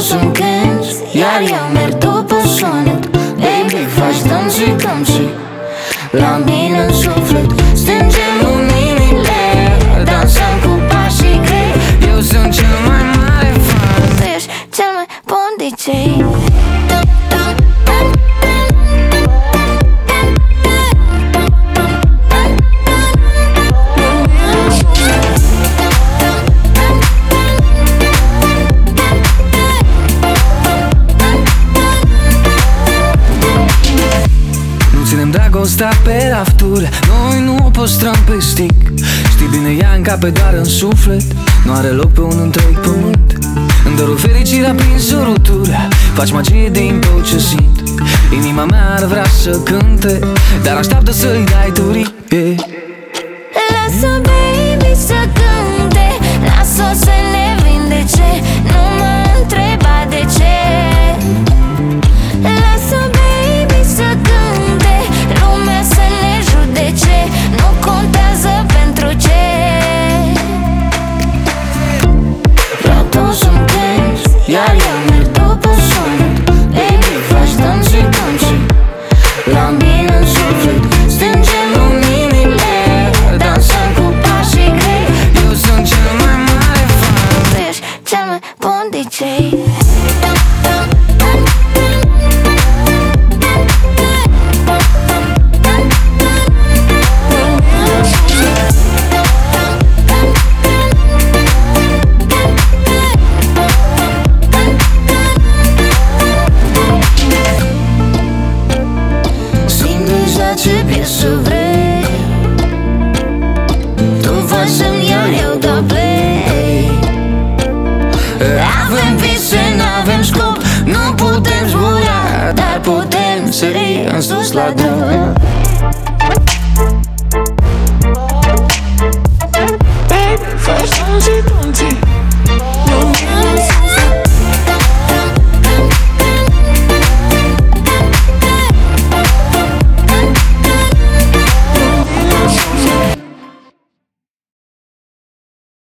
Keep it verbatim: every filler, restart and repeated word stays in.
să-mi cânti, iar eu merg după sunet. Baby, faci dăm și dăm și la mine în suflet. Strângem luminile, dansăm cu pașii grei. Eu sunt cel mai mare fan, tu ești cel mai bun D J. Dragostea pe raftură, noi nu o păstrăm pe stick. Știi bine, ea încape doar în suflet, nu are loc pe un întreg pământ. Îmi dărui fericirea prin sărutură, faci magie din tot ce simt. Inima mea ar vrea să cânte, dar așteaptă să-i dai turie. Lasă baby să cânte, lasă-o să ne vindece, nu mă întreba de ce. Lasă baby să cânte, lumea să ne judece, nu contează pentru ce. Vreau tu să-mi cânti, iar eu merg după sunet. Baby, faci dăm și dăm și la mine în suflet. Strângem luminile, dansăm cu pașii grei. Eu sunt cel mai mare fan, tu ești cel mai bun D J. Ce piesă vrei, tu faci să-mi iau, eu dau play. Avem vise, n-avem scop, nu putem zbura, dar putem sări în sus la drum.